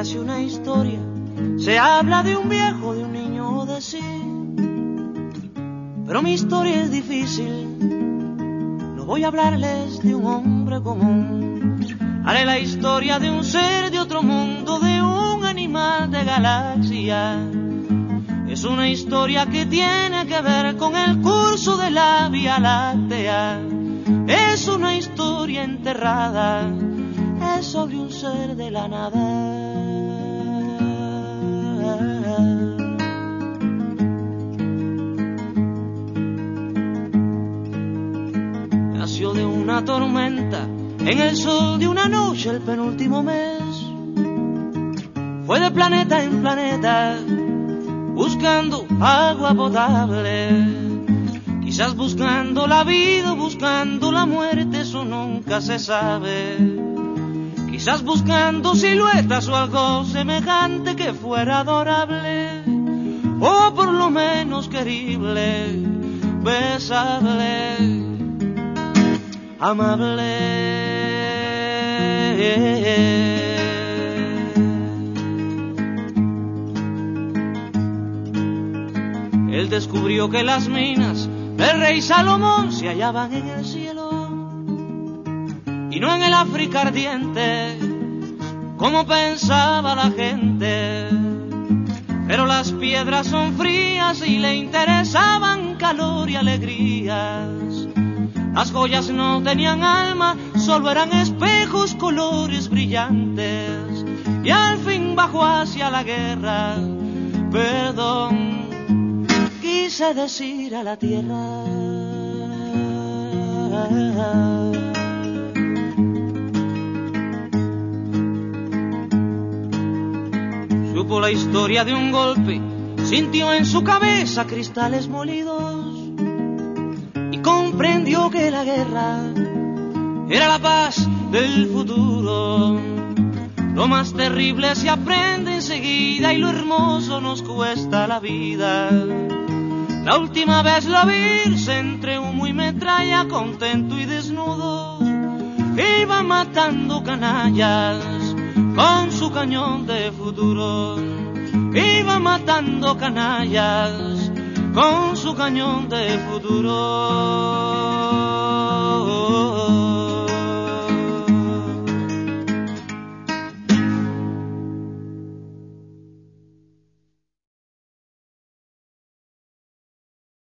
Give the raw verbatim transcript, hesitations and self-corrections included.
hace una historia, se habla de un viejo, de un niño o de sí. Pero mi historia es difícil, no voy a hablarles de un hombre común. Haré la historia de un ser de otro mundo, de un animal de galaxia. Es una historia que tiene que ver con el curso de la Vía Láctea. Es una historia enterrada, es sobre un ser de la nada. Nació de una tormenta, en el sol de una noche el penúltimo mes. Fue de planeta en planeta, buscando agua potable. Quizás buscando la vida, buscando la muerte, eso nunca se sabe. Quizás buscando siluetas o algo semejante que fuera adorable, o por lo menos querible, besable, amable. Él descubrió que las minas del rey Salomón se hallaban en el cielo y no en el África ardiente, como pensaba la gente. Pero las piedras son frías y le interesaban calor y alegrías. Las joyas no tenían alma, solo eran espejos, colores brillantes. Y al fin bajó hacia la guerra, perdón, quise decir a la tierra. Supo la historia de un golpe, sintió en su cabeza cristales molidos y comprendió que la guerra era la paz del futuro. Lo más terrible se aprende enseguida y lo hermoso nos cuesta la vida. La última vez la vi entre humo y metralla, contento y desnudo, iba matando canallas con su cañón de futuro. Iba matando canallas con su cañón de futuro.